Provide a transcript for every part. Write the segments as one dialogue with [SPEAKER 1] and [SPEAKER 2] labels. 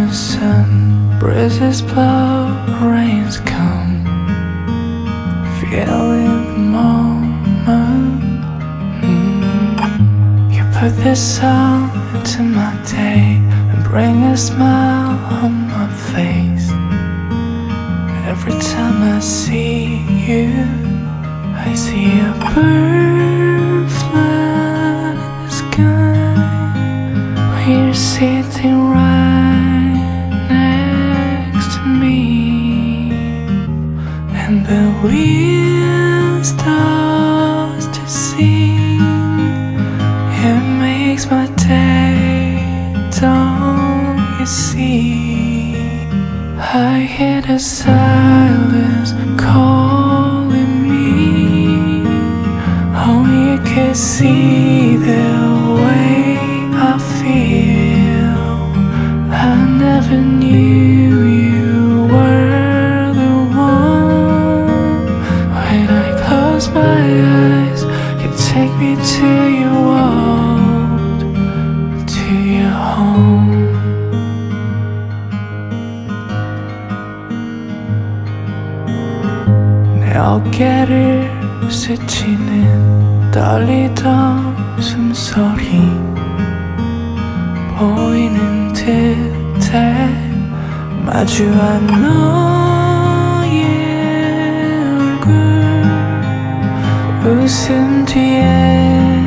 [SPEAKER 1] the sun, breezes blow, rains come, feeling the moment. You put this song into my day and bring a smile on my face. Every time I see you, I see a bird flying in the sky. We're sitting right next to me, and the wind starts to sing. It makes my day, don't you see? I hear the silence calling me. Oh, you can see the way I feel. I never knew you were the one. When I close my eyes, you take me to your world, to your home. 내 어깨를 스치는 떨리던 숨소리 보이는 듯해 마주한 너의 얼굴 웃음 뒤에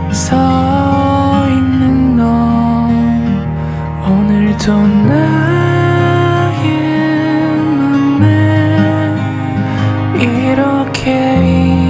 [SPEAKER 1] 서 있는 너 오늘도 나의 맘에 이렇게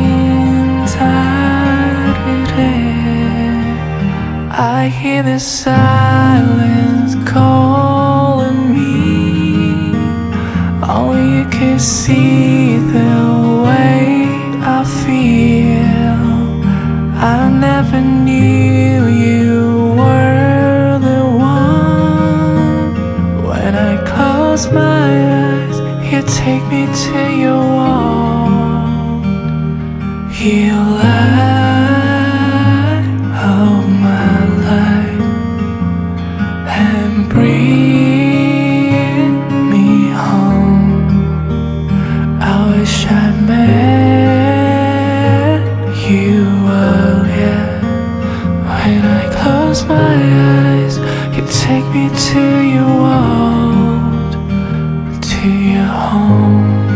[SPEAKER 1] 인사를 해. I hear the silence calling me. Oh, you can see the way I feel. I never knew you were the one. When I close my eyes, you take me to your world. You light of my life and bring me home. I wish I met you earlier. When I close my eyes, you take me to your world, to your home.